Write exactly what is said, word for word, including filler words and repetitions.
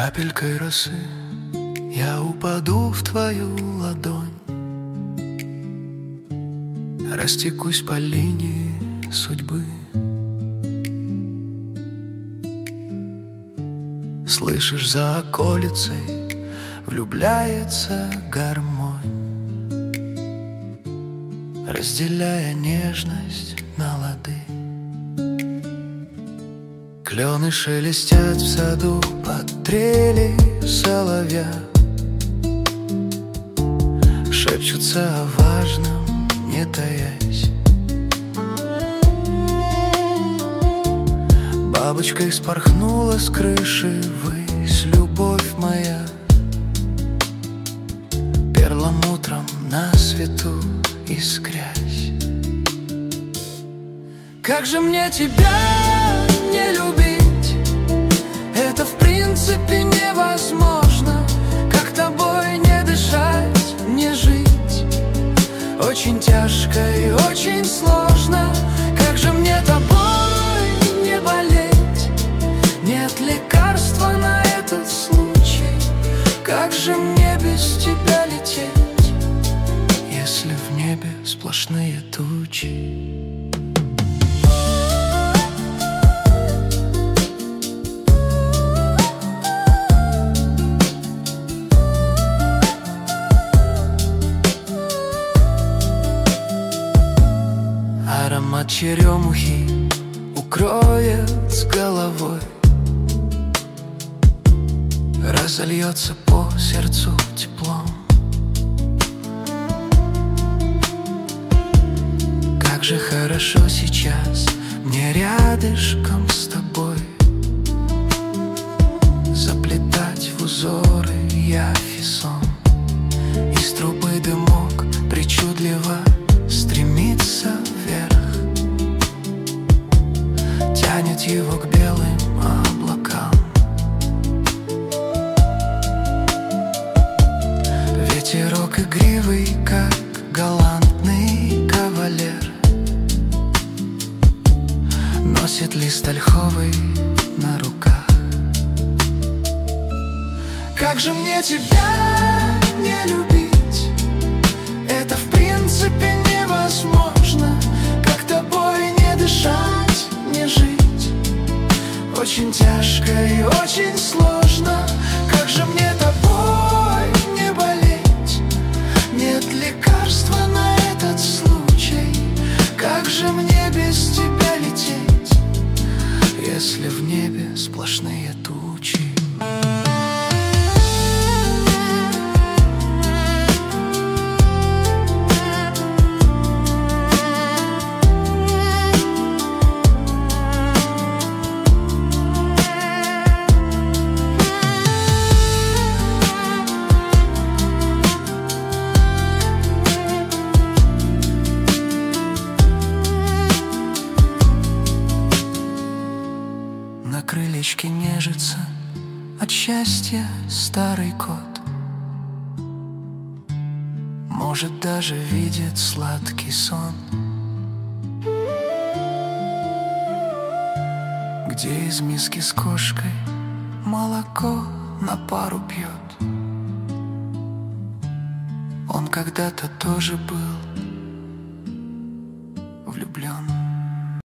Капелькой росы я упаду в твою ладонь, растекусь по линии судьбы. Слышишь, за околицей влюбляется гармонь, разделяя нежность на лады. Клены шелестят в саду под трели соловья, шепчутся о важном, не таясь. Бабочкой спорхнула с крыши ввысь любовь моя, перламутром на свету искрясь. Как же мне тебя не любить? Это в принципе невозможно. Как тобой не дышать, не жить? Очень тяжко и очень сложно. Как же мне тобой не болеть? Нет лекарства на этот случай. Как же мне без тебя лететь, если в небе сплошные тучи? Аромат черемухи укроет с головой, разольется по сердцу теплом. Как же хорошо сейчас мне рядышком с тобой, заплетать в узоры явь и сон. Из трубы дымок причудливо стремится вверх, тянет его к белым облакам. Ветерок игривый, как галантный кавалер, носит лист ольховый на руках. Как же мне тебя не любить? Это в принципе невозможно. Как тобой не дышать, не жить? Очень тяжко и очень сложно. Как же мне тобой не болеть? Нет лекарства на этот случай. Как же мне без тебя лететь, если в небе сплошные тучи? На крылечке нежится от счастья старый кот, может, даже видит сладкий сон, где из миски с кошкой молоко на пару пьет. Он когда-то тоже был влюблен.